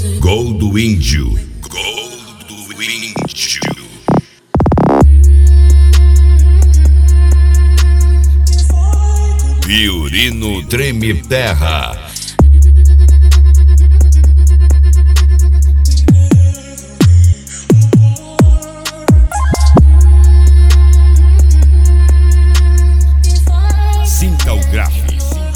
Gol do Índio. Gol do Índio. Fiorino Treme Terra. Sintal Graphics.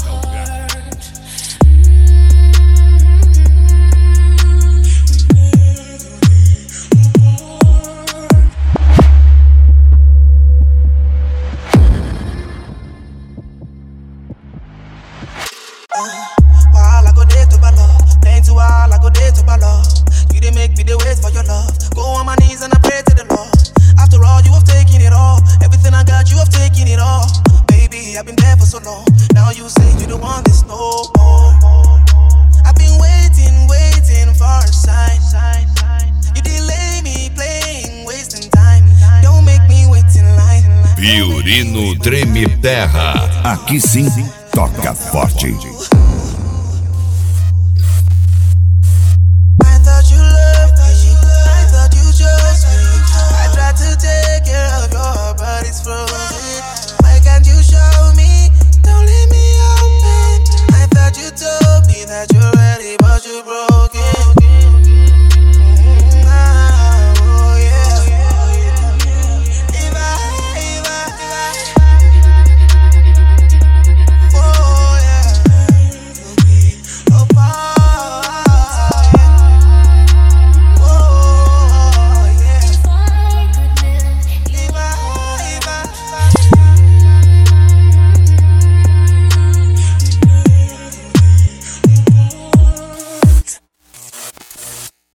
While I go there to ball up, then to while I go there to ball up. You didn't make me the wait for your love. Go on my knees and I pray to the Lord. After all, you have taken it all. Everything I got, you have taken it all. Baby, I've been there for so long. Now you say you don't want this no more. I've been waiting for a sign. You delay me playing, wasting time. Don't make me wait in line. Fiorino Treme Terra. Aqui sim, toca forte. I thought you chose me. I tried to take care of your body's frozen.